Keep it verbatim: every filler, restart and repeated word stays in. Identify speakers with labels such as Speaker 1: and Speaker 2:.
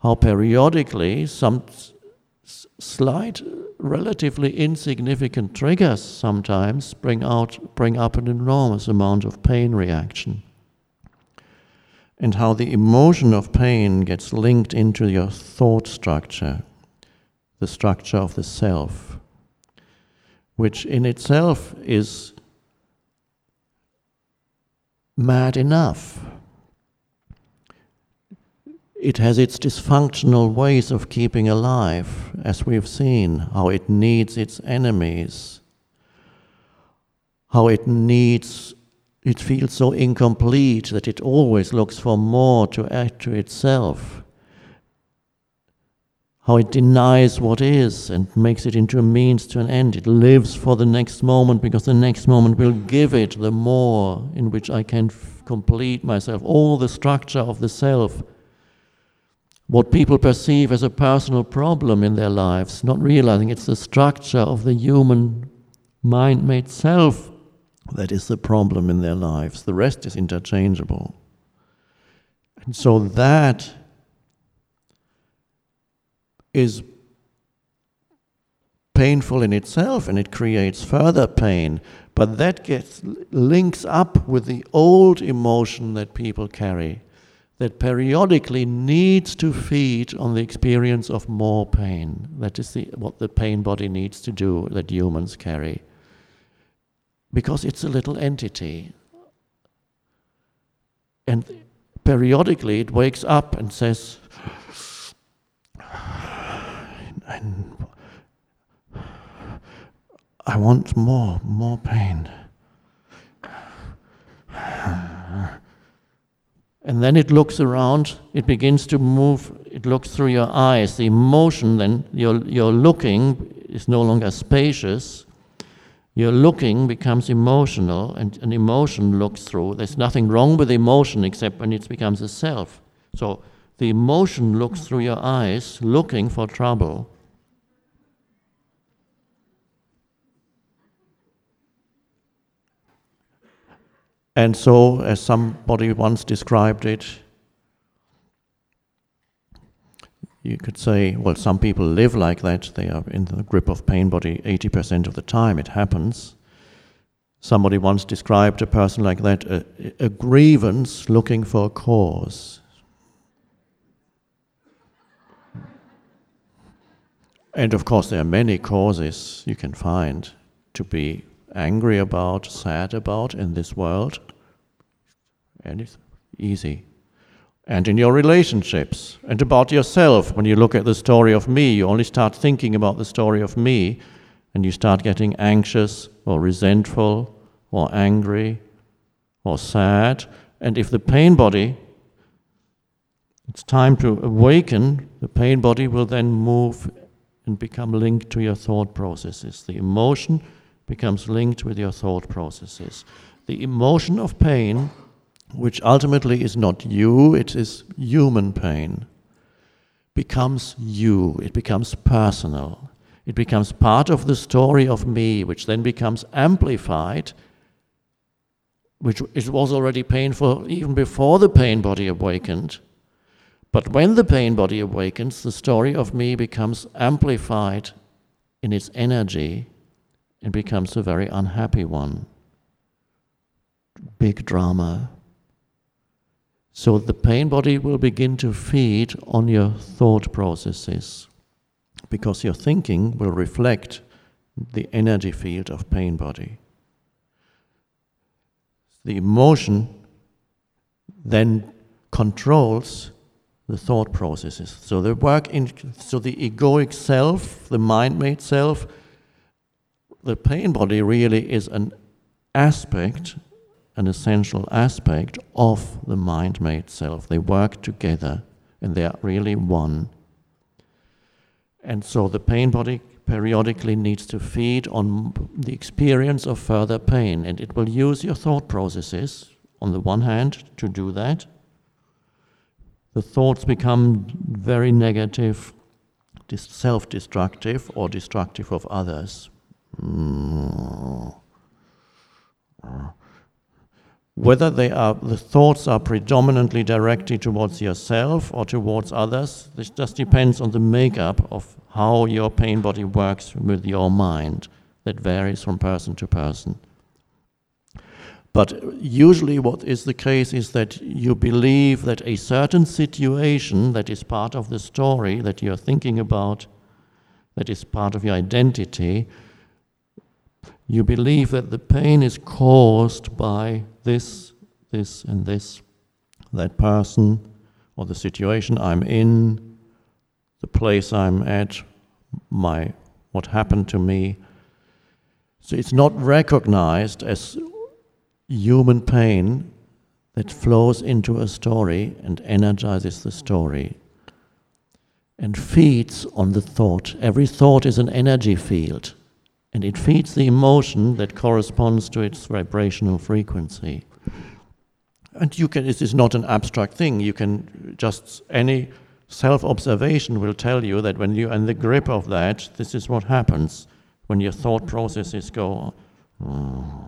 Speaker 1: how periodically some s- slight, relatively insignificant triggers sometimes bring out, bring up an enormous amount of pain reaction. And how the emotion of pain gets linked into your thought structure, the structure of the self, which in itself is mad enough. It has its dysfunctional ways of keeping alive, as we've seen, how it needs its enemies, how it needs, it feels so incomplete that it always looks for more to add to itself, how it denies what is and makes it into a means to an end. It lives for the next moment because the next moment will give it the more in which I can f- complete myself. All the structure of the self, what people perceive as a personal problem in their lives, not realizing it's the structure of the human mind-made self that is the problem in their lives. The rest is interchangeable. And so that is painful in itself, and it creates further pain, but that gets links up with the old emotion that people carry, that periodically needs to feed on the experience of more pain. That is the, what the pain body needs to do, that humans carry. Because it's a little entity. And periodically it wakes up and says, I want more, more pain. And then it looks around, it begins to move, it looks through your eyes. The emotion then, your, your looking is no longer spacious. Your looking becomes emotional, and an emotion looks through. There's nothing wrong with emotion except when it becomes a self. So the emotion looks through your eyes, looking for trouble. And so, as somebody once described it, you could say, well, some people live like that. They are in the grip of pain body eighty percent of the time. It happens. Somebody once described a person like that, a, a grievance looking for a cause. And of course, there are many causes you can find to be angry about, sad about in this world, and it's easy. And in your relationships, and about yourself. When you look at the story of me, you only start thinking about the story of me, and you start getting anxious, or resentful, or angry, or sad. And if the pain body, it's time to awaken, the pain body will then move and become linked to your thought processes. The emotion becomes linked with your thought processes. The emotion of pain, which ultimately is not you, it is human pain, becomes you, it becomes personal. It becomes part of the story of me, which then becomes amplified, which it was already painful even before the pain body awakened. But when the pain body awakens, the story of me becomes amplified in its energy. It becomes a very unhappy one. Big drama. So the pain body will begin to feed on your thought processes, because your thinking will reflect the energy field of pain body. The emotion then controls the thought processes. So the work in, so the egoic self, the mind-made self, the pain body really is an aspect, an essential aspect of the mind-made self. They work together, and they are really one. And so the pain body periodically needs to feed on the experience of further pain, and it will use your thought processes, on the one hand, to do that. The thoughts become very negative, self-destructive, or destructive of others. Whether they are, the thoughts are predominantly directed towards yourself or towards others, this just depends on the makeup of how your pain body works with your mind. That varies from person to person. But usually what is the case is that you believe that a certain situation that is part of the story that you're thinking about, that is part of your identity, you believe that the pain is caused by this, this, and this, that person, or the situation I'm in, the place I'm at, my what happened to me. So it's not recognized as human pain that flows into a story and energizes the story and feeds on the thought. Every thought is an energy field, and it feeds the emotion that corresponds to its vibrational frequency. And you can, this is not an abstract thing. You can just, any self-observation will tell you that when you're in the grip of that, this is what happens when your thought processes go on.